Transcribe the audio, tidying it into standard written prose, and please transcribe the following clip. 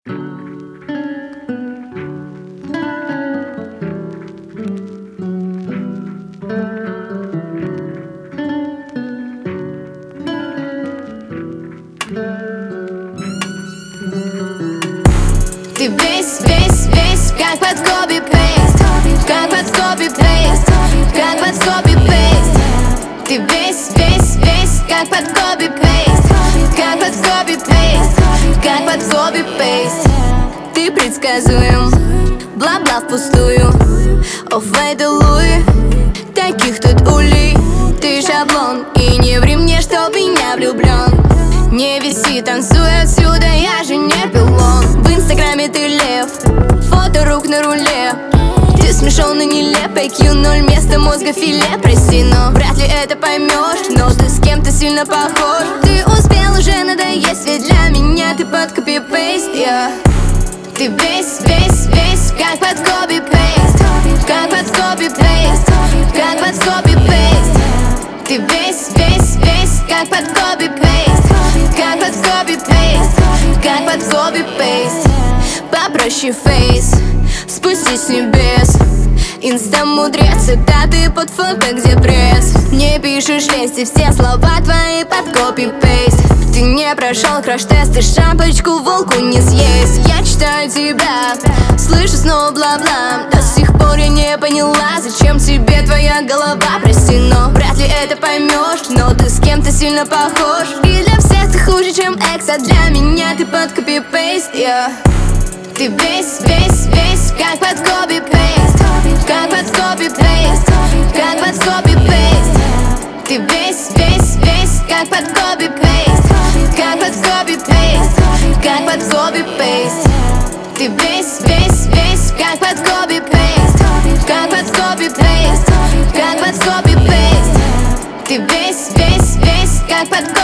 Ты весь, как под копи-пейст, как под копи-пейст, как под копи-пейст. Ты весь, как под копи-пейст, как под копи-пейст, как под копи-пейст. Ты предсказуем, бла-бла впустую. Оф-вайт и Луи, таких тут улей. Ты шаблон, и не ври мне, что в меня влюблен. Не виси, танцуй отсюда, я же не пилон. В инстаграме ты лев, фото рук на руле. Ты смешон и нелеп, IQ 0, место мозга филе. Прости, но вряд ли это поймешь, но ты с кем-то сильно похож. Ты успел уже надоесть, ведь для меня ты под копи-пейст, yeah. Ты весь, как под копи-пейст, как под копи-пейст, как под копи-пейст. Ты весь, как под копи-пейст, как под копи-пейст, как под копи-пейст. Попроще фейс, спустись с небес. Инста-мудрец, цитаты под фото, где пресс. Не пишешь лести, все слова твои под копи-пейст. Ты не прошел краш-тест, и шапочку волку не съесть. Я читаю тебя, слышу снова бла-бла. До сих пор я не поняла, зачем тебе твоя голова. Прости, но вряд ли это поймешь, но ты с кем-то сильно похож. И для всех ты хуже, чем экс, а для меня ты под копи-пейст, yeah. Ты весь, как под копи-пейст, как под копи-пейст, как под копи-пейст. Ты весь, как под копи-пейст, как под копи-пейст, как под копи-пейст. Ты весь, как под копи-пейст, как под копи-пейст, как под копи-пейст. Ты весь, как под копи-пейст.